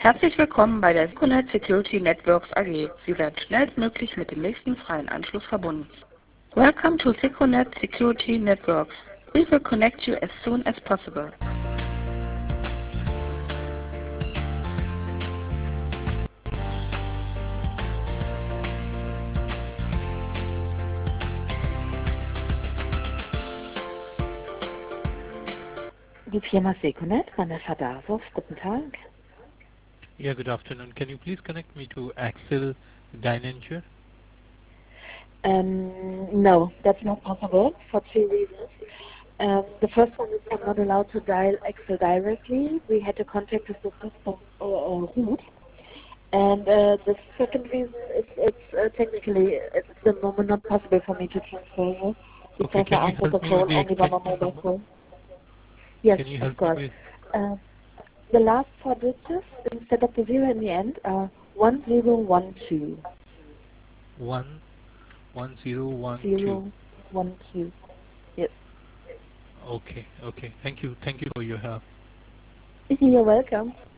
Herzlich willkommen bei der Secunet Security Networks AG. Sie werden schnellstmöglich mit dem nächsten freien Anschluss verbunden. Welcome to Secunet Security Networks. We will connect you as soon as possible. Die Firma Secunet, Vanessa Dasov, guten Tag. Yeah, good afternoon. Can you please connect me to Axel Deininger? No, that's not possible for two reasons. The first one is I'm not allowed to dial Excel directly. We had to contact the system root. And the second reason is it's technically at the moment not possible for me to transfer you Okay, because can I you answer the help me with call the only by my extension mobile number? phone. Yes, Can you of help me course. with The last four digits instead of the zero in the end are 1012. 11012? 012. Yes. Okay, okay. Thank you for your help. You're welcome.